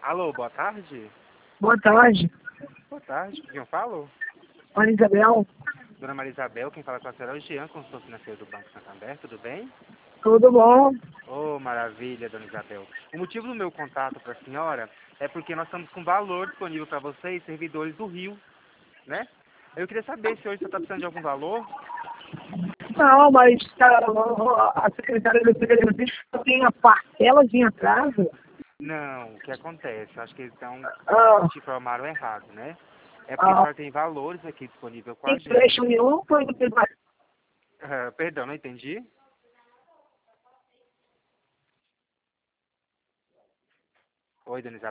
Alô, boa tarde? Boa tarde. Boa tarde, com quem eu falo? Ana Isabel. Dona Maria Isabel, quem fala com a senhora é o Jean, consultor financeiro do Banco Santander, tudo bem? Tudo bom? Oh, maravilha, Dona Isabel. O motivo do meu contato para a senhora é porque nós estamos com valor disponível para vocês, servidores do Rio, né? Eu queria saber se hoje você está precisando de algum valor. Não, mas a secretária do Secretaria disse que tem a parcela de atraso. Não, o que acontece? Eu acho que eles Ah, te informaram errado, né? É porque a senhora tem valores aqui disponível com a gente. empréstimo nenhum foi do que vai. Perdão, não entendi. Oi, Dona Isabel.